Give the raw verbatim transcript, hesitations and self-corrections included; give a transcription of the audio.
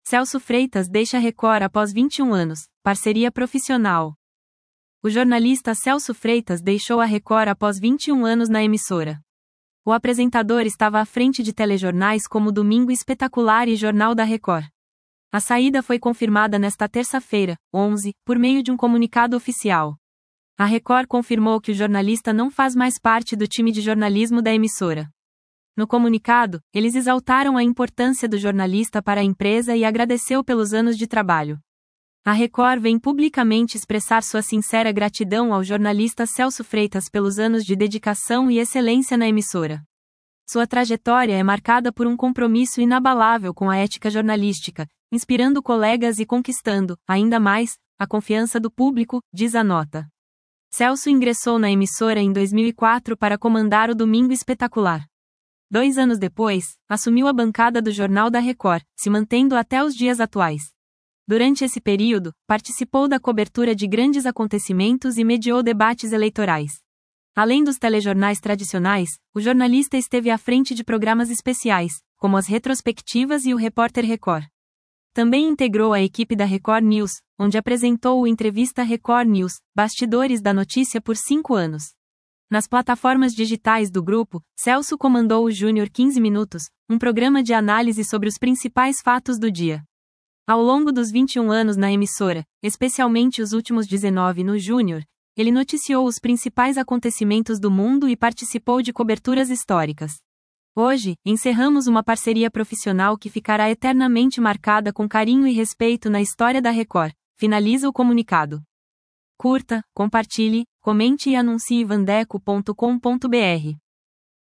Celso Freitas deixa Record após vinte e um anos, parceria profissional. O jornalista Celso Freitas deixou a Record após vinte e um anos na emissora. O apresentador estava à frente de telejornais como Domingo Espetacular e Jornal da Record. A saída foi confirmada nesta terça-feira, onze, por meio de um comunicado oficial. A Record confirmou que o jornalista não faz mais parte do time de jornalismo da emissora. No comunicado, eles exaltaram a importância do jornalista para a empresa e agradeceu pelos anos de trabalho. A Record vem publicamente expressar sua sincera gratidão ao jornalista Celso Freitas pelos anos de dedicação e excelência na emissora. Sua trajetória é marcada por um compromisso inabalável com a ética jornalística, inspirando colegas e conquistando, ainda mais, a confiança do público, diz a nota. Celso ingressou na emissora em dois mil e quatro para comandar o Domingo Espetacular. Dois anos depois, assumiu a bancada do Jornal da Record, se mantendo até os dias atuais. Durante esse período, participou da cobertura de grandes acontecimentos e mediou debates eleitorais. Além dos telejornais tradicionais, o jornalista esteve à frente de programas especiais, como as retrospectivas e o Repórter Record. Também integrou a equipe da Record News, onde apresentou o Entrevista Record News, Bastidores da Notícia por cinco anos. Nas plataformas digitais do grupo, Celso comandou o Júnior quinze Minutos, um programa de análise sobre os principais fatos do dia. Ao longo dos vinte e um anos na emissora, especialmente os últimos dezenove no Júnior, ele noticiou os principais acontecimentos do mundo e participou de coberturas históricas. Hoje, encerramos uma parceria profissional que ficará eternamente marcada com carinho e respeito na história da Record, finaliza o comunicado. Curta, compartilhe, comente e anuncie vandeco ponto com ponto br.